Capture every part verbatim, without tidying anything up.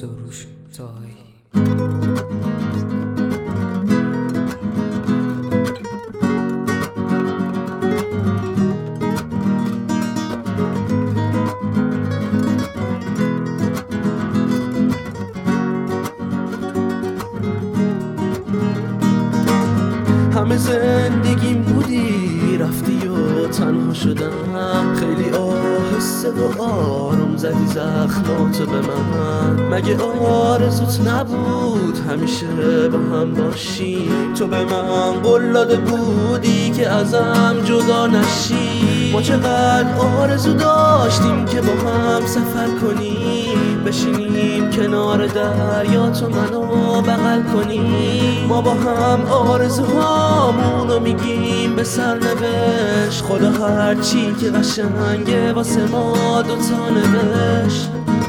سروش تایی. همه زندگیم بودی رفتی و تنها شدم، خیلی آهسته و آروم زدی زخماتو به من. مگه آرزوت نبود همیشه با هم باشیم؟ تو به من قول داده بودی که ازم جدا نشی. ما چقدر آرزو داشتیم که با هم سفر کنیم، بشینیم کنار دریا تو منو بغل کنیم. ما با هم آرزوهامونو میگیم به سرنوشت، خدا هرچی که قشنگه واسه ما دوتا نوشت.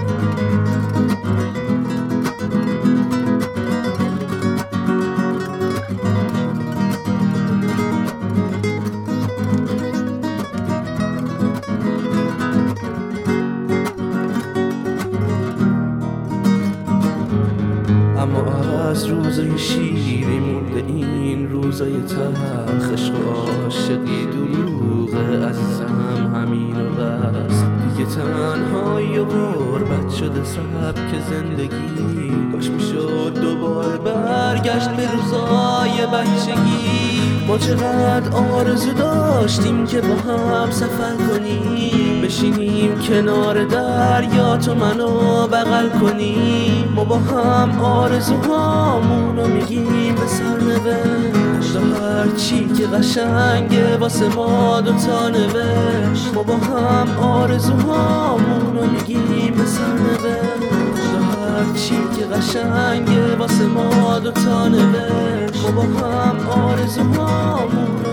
اما از روزای شیری مونده این روزای تلخ، عشق و عاشقی دروغه عزیزم همین و بس. دیگه تنهایی و غربت شده سبک زندگی، کاش میشد دوباره برگشت به روزای بچگی. ما چقدر آرزو داشتیم که با هم سفر کنیم، بشینیم کنار دریا تو منو بغل کنیم. ما با هم آرزوهامونو میگیم به سرنوشت، هرچی که قشنگه واسه ما دوتا نوشت. ما با هم آرزوهامونو میگیم به سرنوشت، هرچی که قشنگه واسه ما دوتا نوشت. ما با هم آرزوهامونو